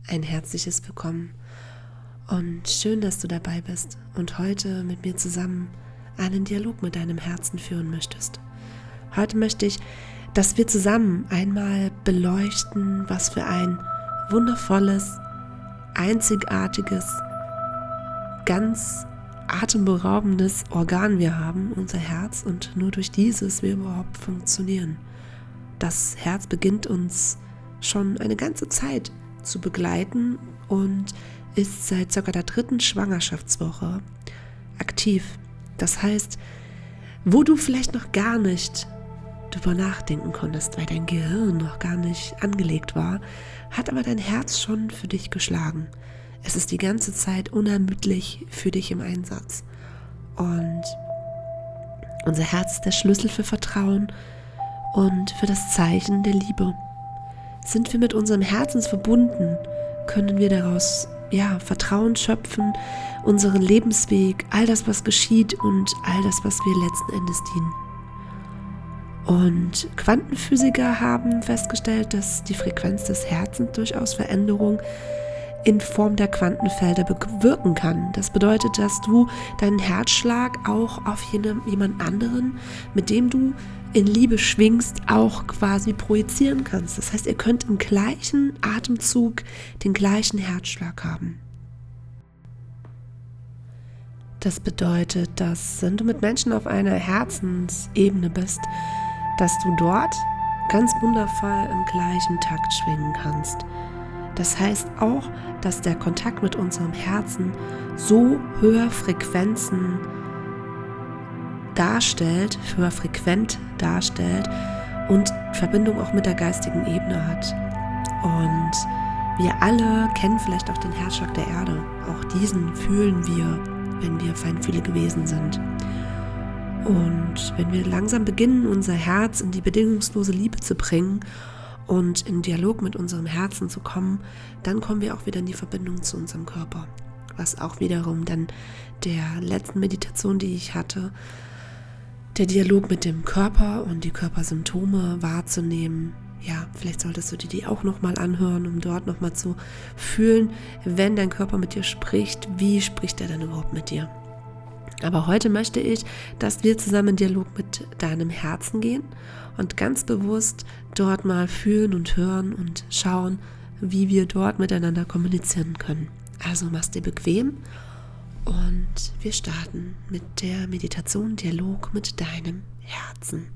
ein herzliches Willkommen und schön, dass du dabei bist und heute mit mir zusammen einen Dialog mit deinem Herzen führen möchtest. Heute möchte ich, dass wir zusammen einmal beleuchten, was für ein wundervolles, einzigartiges, ganz atemberaubendes Organ wir haben, unser Herz, und nur durch dieses wir überhaupt funktionieren. Das Herz beginnt uns schon eine ganze Zeit zu begleiten und ist seit ca. der 3. Schwangerschaftswoche aktiv. Das heißt, wo du vielleicht noch gar nicht drüber nachdenken konntest, weil dein Gehirn noch gar nicht angelegt war, hat aber dein Herz schon für dich geschlagen. Es ist die ganze Zeit unermüdlich für dich im Einsatz. Und unser Herz ist der Schlüssel für Vertrauen und für das Zeichen der Liebe. Sind wir mit unserem Herzen verbunden, können wir daraus Vertrauen schöpfen, unseren Lebensweg, all das, was geschieht und all das, was wir letzten Endes dienen. Und Quantenphysiker haben festgestellt, dass die Frequenz des Herzens durchaus Veränderungen in Form der Quantenfelder bewirken kann. Das bedeutet, dass du deinen Herzschlag auch auf jemand anderen, mit dem du in Liebe schwingst, auch quasi projizieren kannst. Das heißt, ihr könnt im gleichen Atemzug den gleichen Herzschlag haben. Das bedeutet, dass wenn du mit Menschen auf einer Herzensebene bist, dass du dort ganz wundervoll im gleichen Takt schwingen kannst. Das heißt auch, dass der Kontakt mit unserem Herzen so höher Frequenzen darstellt, höher frequent darstellt und Verbindung auch mit der geistigen Ebene hat. Und wir alle kennen vielleicht auch den Herzschlag der Erde. Auch diesen fühlen wir, wenn wir feinfühlige Wesen sind. Und wenn wir langsam beginnen, unser Herz in die bedingungslose Liebe zu bringen und in Dialog mit unserem Herzen zu kommen, dann kommen wir auch wieder in die Verbindung zu unserem Körper. Was auch wiederum dann der letzten Meditation, die ich hatte, der Dialog mit dem Körper und die Körpersymptome wahrzunehmen. Ja, vielleicht solltest du dir die auch nochmal anhören, um dort nochmal zu fühlen, wenn dein Körper mit dir spricht, wie spricht er denn überhaupt mit dir? Aber heute möchte ich, dass wir zusammen in Dialog mit deinem Herzen gehen und ganz bewusst dort mal fühlen und hören und schauen, wie wir dort miteinander kommunizieren können. Also mach's dir bequem und wir starten mit der Meditation Dialog mit deinem Herzen.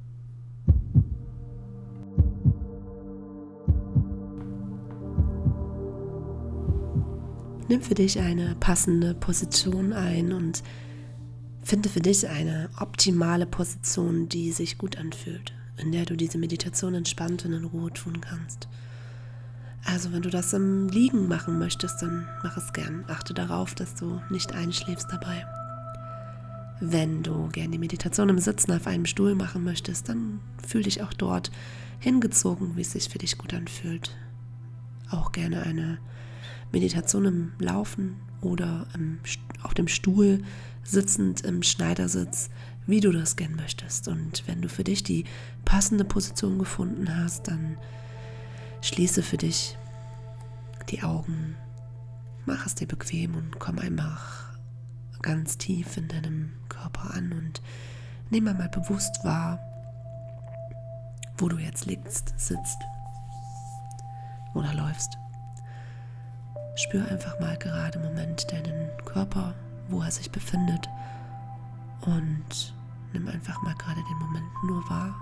Nimm für dich eine passende Position ein und finde für dich eine optimale Position, die sich gut anfühlt, in der du diese Meditation entspannt und in Ruhe tun kannst. Also wenn du das im Liegen machen möchtest, dann mach es gern. Achte darauf, dass du nicht einschläfst dabei. Wenn du gerne die Meditation im Sitzen auf einem Stuhl machen möchtest, dann fühl dich auch dort hingezogen, wie es sich für dich gut anfühlt. Auch gerne eine Meditation im Laufen oder auf dem Stuhl sitzend im Schneidersitz, wie du das gern möchtest. Und wenn du für dich die passende Position gefunden hast, dann schließe für dich die Augen, mach es dir bequem und komm einfach ganz tief in deinem Körper an und nimm einmal bewusst wahr, wo du jetzt liegst, sitzt oder läufst. Spür einfach mal gerade im Moment deinen Körper, wo er sich befindet, und nimm einfach mal gerade den Moment nur wahr.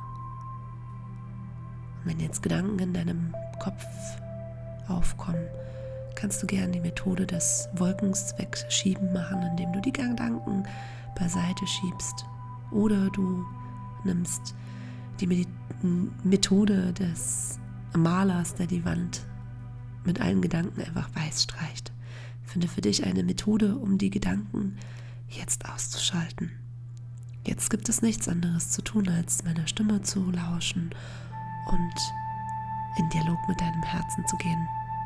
Und wenn jetzt Gedanken in deinem Kopf aufkommen, kannst du gerne die Methode des Wolkens wegschieben machen, indem du die Gedanken beiseite schiebst. Oder du nimmst die Methode des Malers, der die Wand mit allen Gedanken einfach weiß streicht. Finde für dich eine Methode, um die Gedanken jetzt auszuschalten. Jetzt gibt es nichts anderes zu tun, als meiner Stimme zu lauschen und in Dialog mit deinem Herzen zu gehen.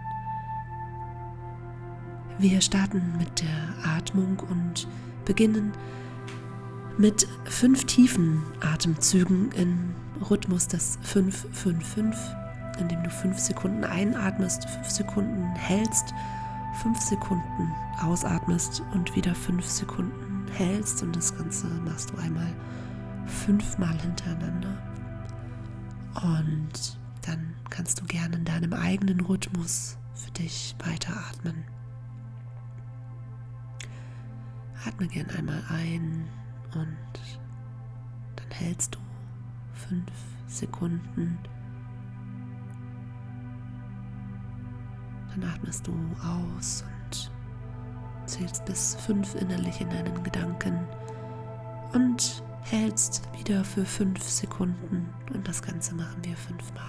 Wir starten mit der Atmung und beginnen mit 5 tiefen Atemzügen im Rhythmus des 5-5-5. indem du 5 Sekunden einatmest, 5 Sekunden hältst, 5 Sekunden ausatmest und wieder 5 Sekunden hältst. Und das Ganze machst du einmal 5-mal hintereinander. Und dann kannst du gerne in deinem eigenen Rhythmus für dich weiteratmen. Atme gern einmal ein und dann hältst du 5 Sekunden. Dann atmest du aus und zählst bis 5 innerlich in deinen Gedanken und hältst wieder für 5 Sekunden und das Ganze machen wir 5-mal.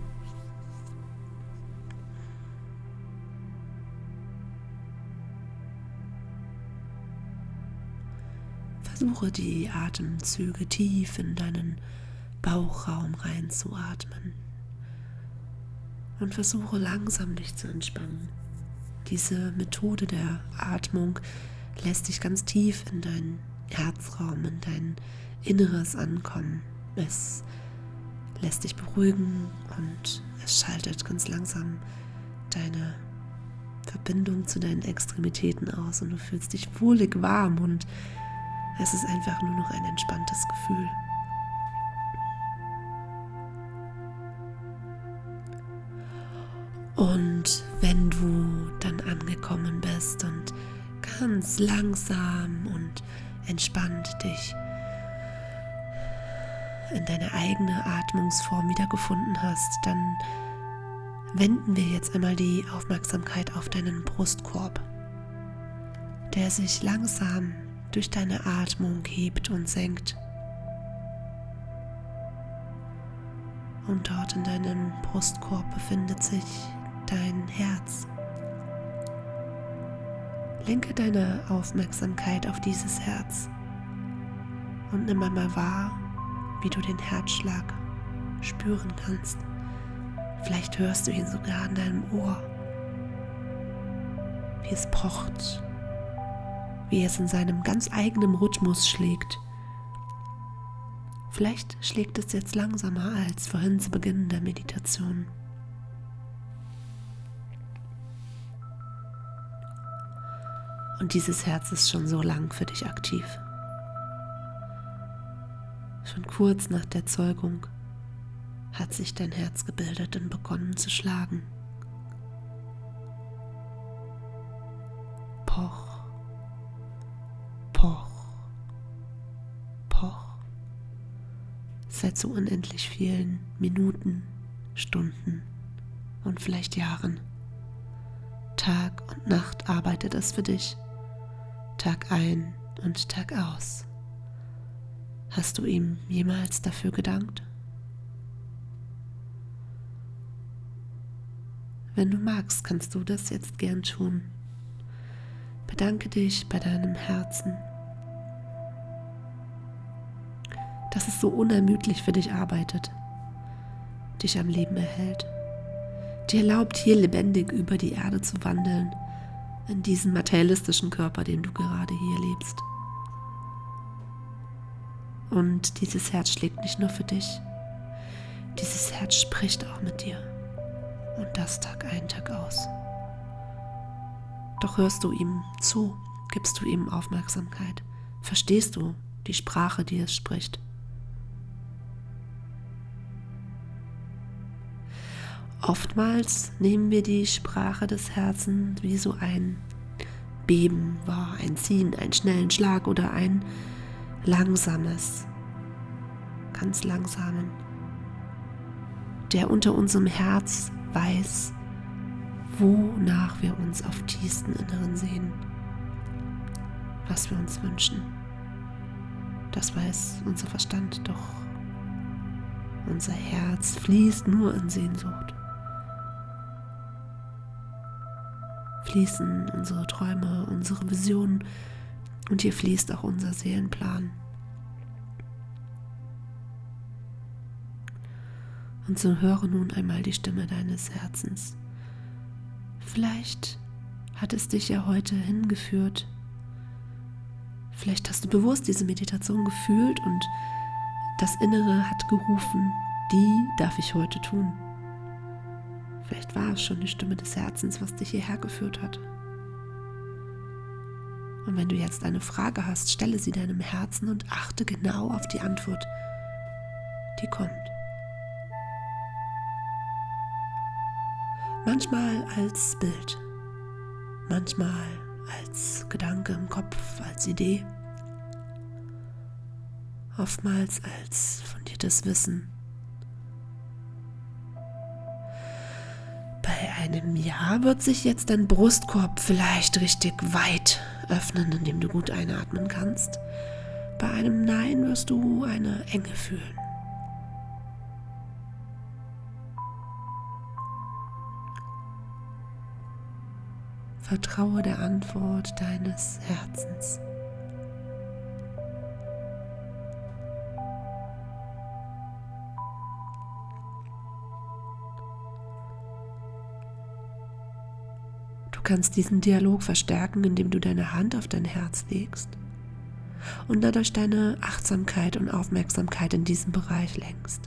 Versuche die Atemzüge tief in deinen Bauchraum reinzuatmen und versuche langsam dich zu entspannen. Diese Methode der Atmung lässt dich ganz tief in deinen Herzraum, in dein Inneres ankommen. Es lässt dich beruhigen und es schaltet ganz langsam deine Verbindung zu deinen Extremitäten aus und du fühlst dich wohlig warm und es ist einfach nur noch ein entspanntes Gefühl. Und wenn du dann angekommen bist und ganz langsam und entspannt dich in deine eigene Atmungsform wiedergefunden hast, dann wenden wir jetzt einmal die Aufmerksamkeit auf deinen Brustkorb, der sich langsam durch deine Atmung hebt und senkt. Und dort in deinem Brustkorb befindet sich dein Herz. Lenke deine Aufmerksamkeit auf dieses Herz und nimm einmal wahr, wie du den Herzschlag spüren kannst. Vielleicht hörst du ihn sogar an deinem Ohr, wie es pocht, wie es in seinem ganz eigenen Rhythmus schlägt. Vielleicht schlägt es jetzt langsamer als vorhin zu Beginn der Meditation. Und dieses Herz ist schon so lang für dich aktiv. Schon kurz nach der Zeugung hat sich dein Herz gebildet und begonnen zu schlagen. Poch, poch, poch. Seit so unendlich vielen Minuten, Stunden und vielleicht Jahren. Tag und Nacht arbeitet es für dich. Tag ein und Tag aus. Hast du ihm jemals dafür gedankt? Wenn du magst, kannst du das jetzt gern tun. Bedanke dich bei deinem Herzen, dass es so unermüdlich für dich arbeitet, dich am Leben erhält, dir erlaubt, hier lebendig über die Erde zu wandeln, in diesem materialistischen Körper, den du gerade hier lebst. Und dieses Herz schlägt nicht nur für dich, dieses Herz spricht auch mit dir. Und das Tag ein, Tag aus. Doch hörst du ihm zu, gibst du ihm Aufmerksamkeit, verstehst du die Sprache, die es spricht. Oftmals nehmen wir die Sprache des Herzens wie so ein Beben wahr, ein Ziehen, einen schnellen Schlag oder ein langsames, ganz langsamen, der unter unserem Herz weiß, wonach wir uns auf tiefsten Inneren sehen, was wir uns wünschen. Das weiß unser Verstand, doch unser Herz fließt nur in Sehnsucht. Fließen unsere Träume, unsere Visionen und hier fließt auch unser Seelenplan. Und so höre nun einmal die Stimme deines Herzens. Vielleicht hat es dich ja heute hingeführt. Vielleicht hast du bewusst diese Meditation gefühlt und das Innere hat gerufen, die darf ich heute tun. Vielleicht war es schon die Stimme des Herzens, was dich hierher geführt hat. Und wenn du jetzt eine Frage hast, stelle sie deinem Herzen und achte genau auf die Antwort, die kommt. Manchmal als Bild, manchmal als Gedanke im Kopf, als Idee, oftmals als fundiertes Wissen. Bei einem Ja wird sich jetzt dein Brustkorb vielleicht richtig weit öffnen, indem du gut einatmen kannst. Bei einem Nein wirst du eine Enge fühlen. Vertraue der Antwort deines Herzens. Du kannst diesen Dialog verstärken, indem du deine Hand auf dein Herz legst und dadurch deine Achtsamkeit und Aufmerksamkeit in diesen Bereich lenkst.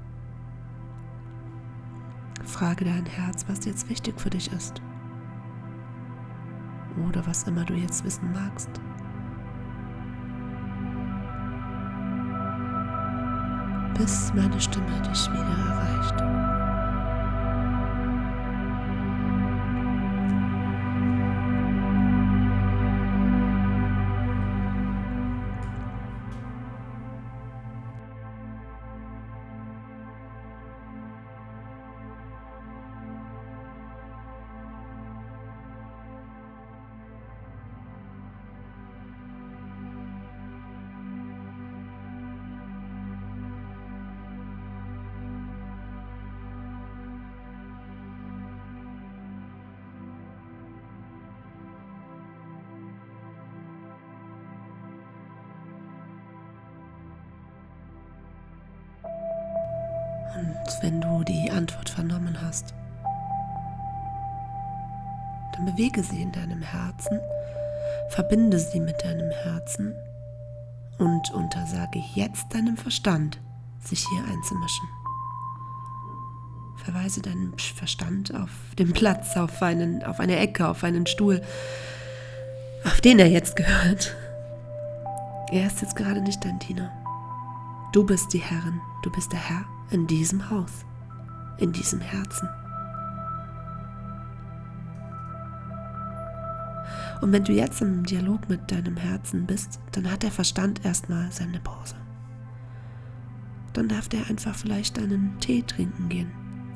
Frage dein Herz, was jetzt wichtig für dich ist. Oder was immer du jetzt wissen magst. Bis meine Stimme dich wieder erreicht. Und wenn du die Antwort vernommen hast, dann bewege sie in deinem Herzen, verbinde sie mit deinem Herzen und untersage jetzt deinem Verstand, sich hier einzumischen. Verweise deinem Verstand auf den Platz, auf eine Ecke, auf einen Stuhl, auf den er jetzt gehört. Er ist jetzt gerade nicht dein Diener. Du bist die Herrin, du bist der Herr in diesem Haus, in diesem Herzen. Und wenn du jetzt im Dialog mit deinem Herzen bist, dann hat der Verstand erstmal seine Pause. Dann darf der einfach vielleicht einen Tee trinken gehen.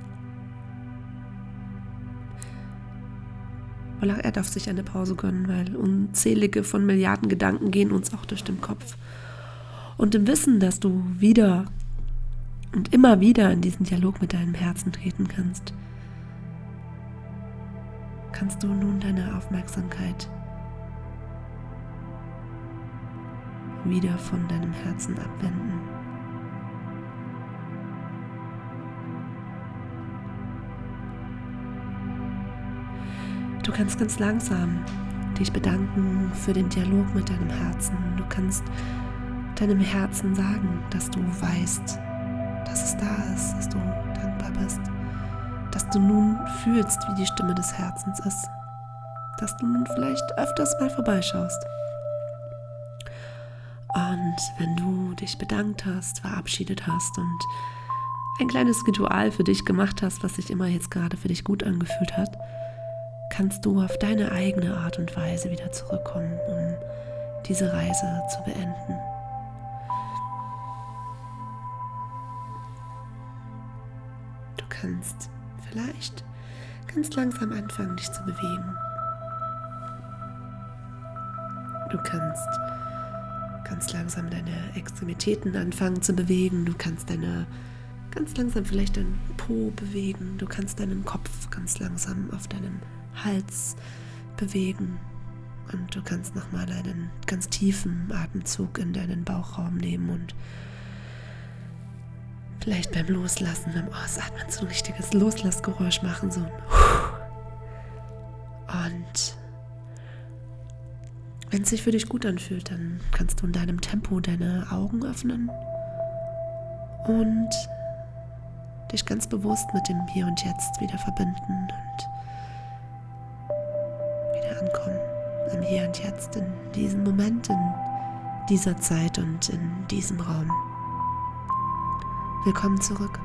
Oder er darf sich eine Pause gönnen, weil unzählige von Milliarden Gedanken gehen uns auch durch den Kopf. Und im Wissen, dass du wieder und immer wieder in diesen Dialog mit deinem Herzen treten kannst, kannst du nun deine Aufmerksamkeit wieder von deinem Herzen abwenden. Du kannst ganz langsam dich bedanken für den Dialog mit deinem Herzen. Du kannst deinem Herzen sagen, dass du weißt, dass es da ist, dass du dankbar bist, dass du nun fühlst, wie die Stimme des Herzens ist, dass du nun vielleicht öfters mal vorbeischaust. Und wenn du dich bedankt hast, verabschiedet hast und ein kleines Ritual für dich gemacht hast, was sich immer jetzt gerade für dich gut angefühlt hat, kannst du auf deine eigene Art und Weise wieder zurückkommen, um diese Reise zu beenden. Du kannst vielleicht ganz langsam anfangen, dich zu bewegen. Du kannst ganz langsam deine Extremitäten anfangen zu bewegen. Du kannst ganz langsam vielleicht deinen Po bewegen. Du kannst deinen Kopf ganz langsam auf deinen Hals bewegen. Und du kannst nochmal einen ganz tiefen Atemzug in deinen Bauchraum nehmen und vielleicht beim Loslassen, beim Ausatmen so ein richtiges Loslassgeräusch machen. So ein Und wenn es sich für dich gut anfühlt, dann kannst du in deinem Tempo deine Augen öffnen und dich ganz bewusst mit dem Hier und Jetzt wieder verbinden und wieder ankommen im Hier und Jetzt, in diesem Moment, in dieser Zeit und in diesem Raum. Willkommen zurück.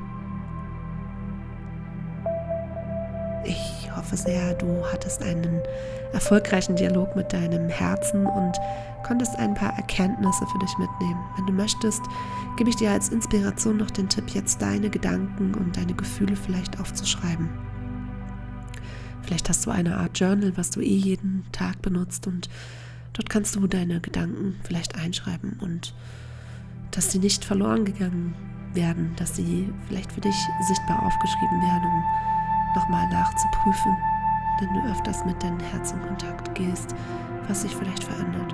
Ich hoffe sehr, du hattest einen erfolgreichen Dialog mit deinem Herzen und konntest ein paar Erkenntnisse für dich mitnehmen. Wenn du möchtest, gebe ich dir als Inspiration noch den Tipp, jetzt deine Gedanken und deine Gefühle vielleicht aufzuschreiben. Vielleicht hast du eine Art Journal, was du jeden Tag benutzt, und dort kannst du deine Gedanken vielleicht einschreiben und dass sie nicht verloren gegangen werden, dass sie vielleicht für dich sichtbar aufgeschrieben werden, um nochmal nachzuprüfen, wenn du öfters mit deinem Herz in Kontakt gehst, was sich vielleicht verändert.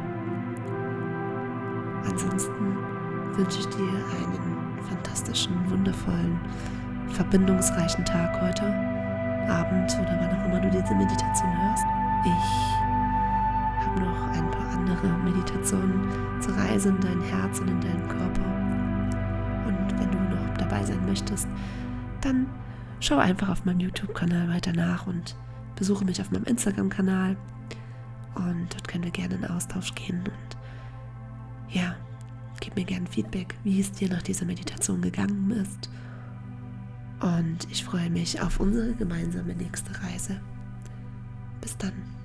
Ansonsten wünsche ich dir einen fantastischen, wundervollen, verbindungsreichen Tag heute Abend oder wann auch immer du diese Meditation hörst. Ich habe noch ein paar andere Meditationen zur Reise in dein Herz und in deinen Körper. Und wenn du noch dabei sein möchtest, dann schau einfach auf meinem YouTube-Kanal weiter nach und besuche mich auf meinem Instagram-Kanal. Und dort können wir gerne in Austausch gehen. Und ja, gib mir gerne Feedback, wie es dir nach dieser Meditation gegangen ist. Und ich freue mich auf unsere gemeinsame nächste Reise. Bis dann.